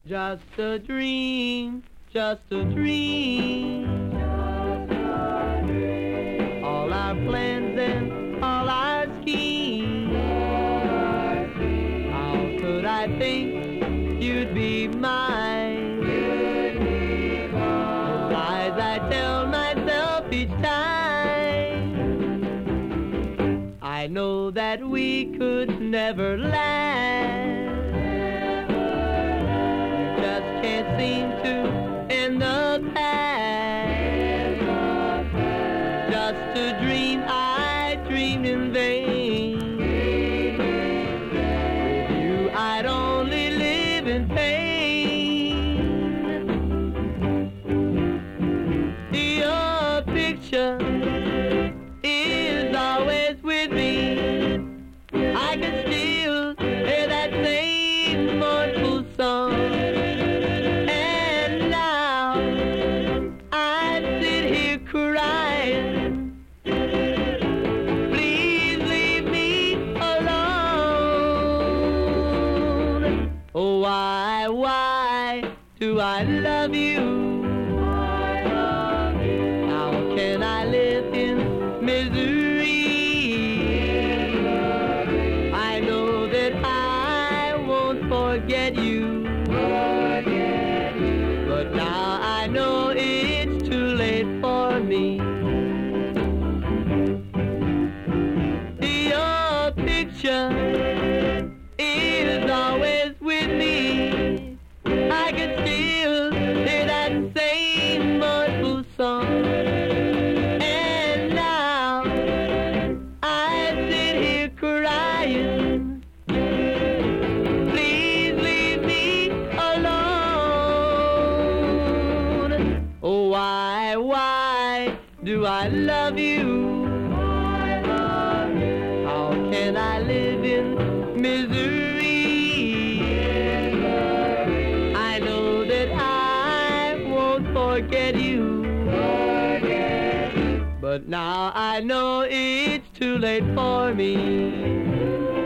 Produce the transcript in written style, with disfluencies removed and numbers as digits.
Just a dream, just a dream. All our plans and all our schemes. How could I think you'd be mine? The lies I tell myself each time. I know that we could never last. Can't seem to end the past. Just a dream I dreamed in vain. With you I'd only live in pain. Your picture is always with me. I can still hear that same mournful song. Oh, why do I love you? How can I live in misery? I know that I won't forget you. But now I know it's too late for me. Your picture is always with me. I can still hear that same mournful song. And now I sit here crying. Please leave me alone. Oh, why do I love you? How can I live in misery? I know that I won't forget you. But now I know it's too late for me.